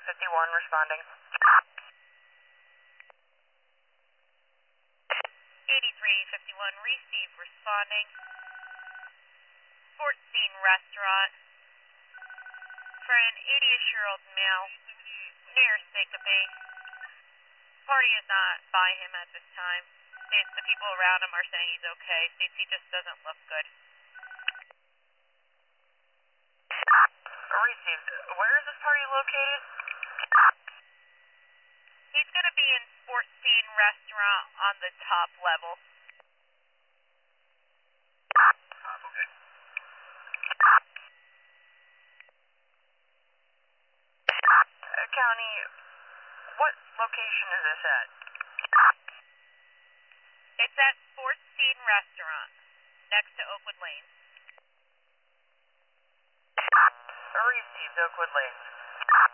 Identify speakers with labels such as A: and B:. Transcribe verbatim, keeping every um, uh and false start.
A: fifty-one responding.
B: eighty-three fifty-one received responding. Sports Scene Restaurant for an eighty-ish-year-old male near Syncope. Party is not by him at this time. States the people around him are saying he's okay. States he just doesn't look good.
A: Received. Where is this party located?
B: He's going to be in Sports Scene Restaurant on the top level.
A: Uh, okay. Uh, County, what location is this at?
B: It's at Sports Scene Restaurant, next to Oakwood Lane.
A: Received, Oakwood Lane.